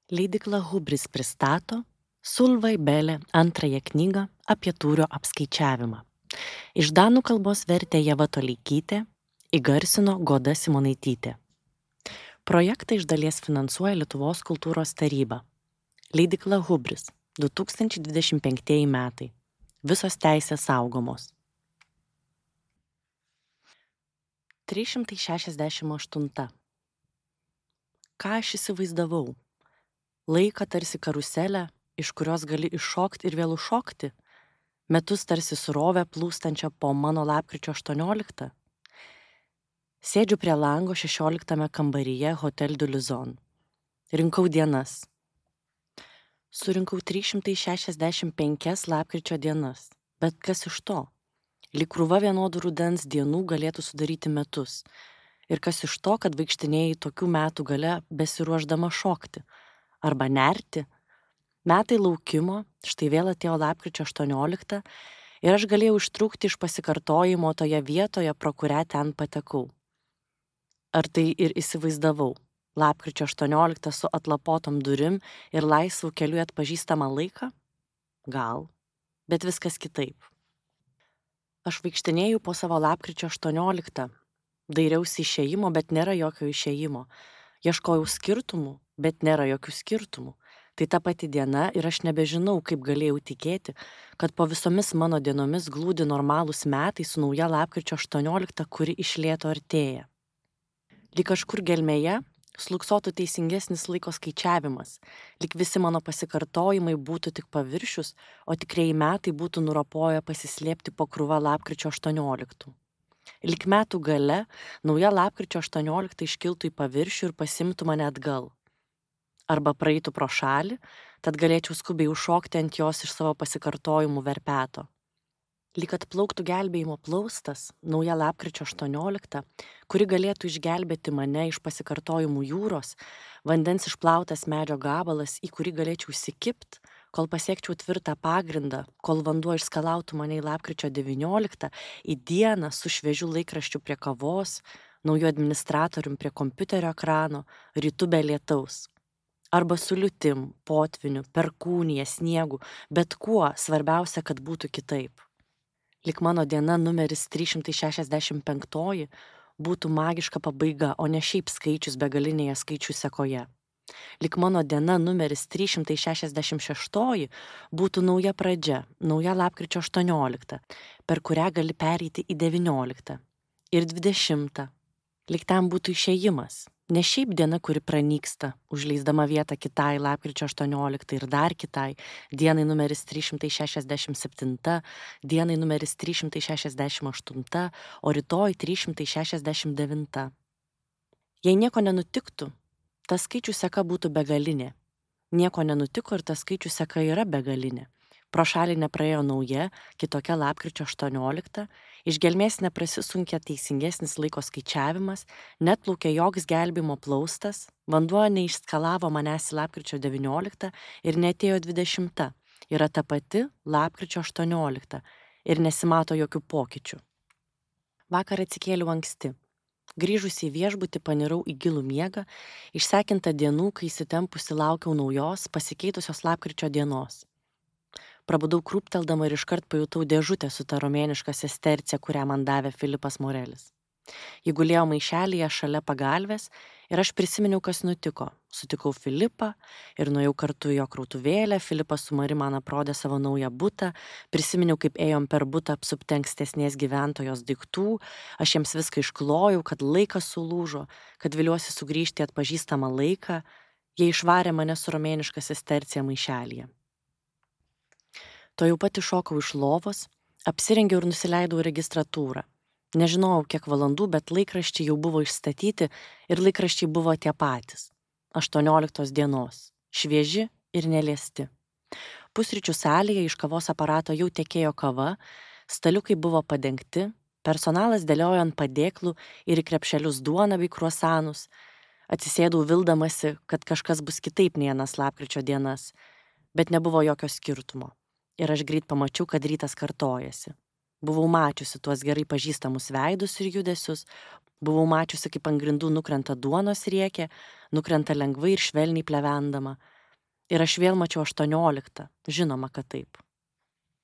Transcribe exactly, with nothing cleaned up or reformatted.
Leidykla Hubris pristato Solveig Belle antrąją knygą apie tūrio apskaičiavimą. Iš danų kalbos vertė Ieva Toleikytė, įgarsino Goda Simonaitytė. Projektą iš dalies finansuoja Lietuvos kultūros taryba. Leidykla Hubris, du tūkstančiai dvidešimt penktieji metai. Visos teisės saugomos. trys šimtai šešiasdešimt aštunta. Ką aš įsivaizdavau? Laiką tarsi karuselę, iš kurios gali iššokti ir vėl užšokti. Metus tarsi surovę plūstančią po mano lapkričio aštuonioliktą. Sėdžiu prie lango šešioliktame kambaryje Hotel du Luzon. Rinkau dienas. Surinkau trys šimtai šešiasdešimt penkias lapkričio dienas. Bet kas iš to? Lyg krūva vienodų rudens dienų galėtų sudaryti metus. Ir kas iš to, kad vaikštinėjai tokių metų gale besiruošdama šokti. Arba nerti. Metai laukimo, štai vėl atėjo lapkričio aštuoniolikta ir aš galėjau ištrūkti iš pasikartojimo toje vietoje, pro kurią ten patekau. Ar tai ir įsivaizdavau? Lapkričio aštuonioliktą su atlapotom durim ir laisvų keliu atpažįstamą laiką? Gal, bet viskas kitaip. Aš vaikštinėjau po savo lapkričio aštuonioliktą. Dairiausi išėjimo, bet nėra jokio išėjimo. Ieškojau skirtumų, bet nėra jokių skirtumų. Tai ta pati diena ir aš nebežinau, kaip galėjau tikėti, kad po visomis mano dienomis glūdi normalūs metai su nauja lapkričio aštuoniolikta, kuri iš lėto artėja. Lyg kažkur gelmėje slūksotų teisingesnis laiko skaičiavimas, lyg visi mano pasikartojimai būtų tik paviršius, o tikrieji metai būtų nuropoję pasislėpti po krūva lapkričio aštuonioliktų. Lyg metų gale nauja lapkričio aštuoniolikta iškiltų į paviršių ir pasimtų mane atgal. Arba praeitų pro šalį, tad galėčiau skubiai užšokti ant jos iš savo pasikartojimų verpeto. Lyg atplauktų gelbėjimo plaustas, nauja lapkričio aštuoniolikta, kuri galėtų išgelbėti mane iš pasikartojimų jūros, vandens išplautas medžio gabalas, į kurį galėčiau įsikipt, kol pasiekčiau tvirtą pagrindą, kol vanduo išskalautų mane į lapkričio devynioliktą, į dieną su šviežiu laikraščiu prie kavos, nauju administratorium prie kompiuterio ekrano, rytu be lietaus. Arba su liūtim, potviniu, perkūnija, sniegu, bet kuo svarbiausia, kad būtų kitaip. Lyg mano diena numeris trys šimtai šešiasdešimt penktoji būtų magiška pabaiga, o ne šiaip skaičius begalinėje skaičių sekoje. Lyg mano diena numeris trys šimtai šešiasdešimt šeštoji būtų nauja pradžia, nauja lapkričio aštuoniolikta, per kurią gali pereiti į devynioliktą ir dvidešimtą. Lyg ten būtų išėjimas. Ne šiaip diena, kuri pranyksta, užleisdama vietą kitai lapkričio aštuonioliktai ir dar kitai, dienai numeris trys šimtai šešiasdešimt septinta, dienai numeris trys šimtai šešiasdešimt aštunta, o rytoj trys šimtai šešiasdešimt devinta. Jei nieko nenutiktų, ta skaičių seka būtų begalinė. Nieko nenutiko ir ta skaičių seka yra begalinė. Pro šalį nepraėjo nauja, kitokia lapkričio aštuoniolikta, iš gelmės neprasisunkia teisingesnis laiko skaičiavimas, netplaukė joks gelbimo plaustas, vanduo neišskalavo manęs į lapkričio devynioliktą ir neatėjo dvidešimta, yra ta pati lapkričio aštuoniolikta ir nesimato jokių pokyčių. Vakar atsikėliau anksti. Grįžusi į viešbutį panirau į gilų miegą, išsekinta dienų, kai įsitempusi laukiau naujos, pasikeitusios lapkričio dienos. Prabudau krūpteldama ir iškart pajutau dėžutę su ta romėniška sestercija, kurią man davė Filipas Morelis. Ji gulėjo maišelyje šalia pagalvės ir aš prisiminiau, kas nutiko. Sutikau Filipą ir nuėjau kartu į jo krautuvėlę, Filipas su Mari man aprodė savo naują butą, prisiminiau, kaip ėjom per butą apsupti ankstesnės gyventojos daiktų, aš jiems viską išklojau, kad laikas sulūžo, kad viliuosi sugrįžti atpažįstamą laiką, jie išvarė mane su romėniška sestercija maišelyje. To jau pat iššokau iš lovos, apsirengiau ir nusileidau į registratūrą. Nežinojau, kiek valandų, bet laikraščiai jau buvo išstatyti ir laikraščiai buvo tie patys. aštuonioliktos dienos. Švieži ir neliesti. Pusryčių salėje iš kavos aparato jau tekėjo kava, staliukai buvo padengti, personalas dėliojo ant padėklų ir į krepšelius duoną bei kruasanus. Atsisėdau vildamasi, kad kažkas bus kitaip nei anas lapkričio dienas, bet nebuvo jokio skirtumo. Ir aš greit pamačiau, kad rytas kartojasi. Buvau mačiusi tuos gerai pažįstamus veidus ir judesius, buvau mačiusi, kaip ant grindų nukrenta duonos riekė, nukrenta lengvai ir švelniai plevendama, Ir aš vėl mačiau aštuonioliktą. Žinoma, kad taip.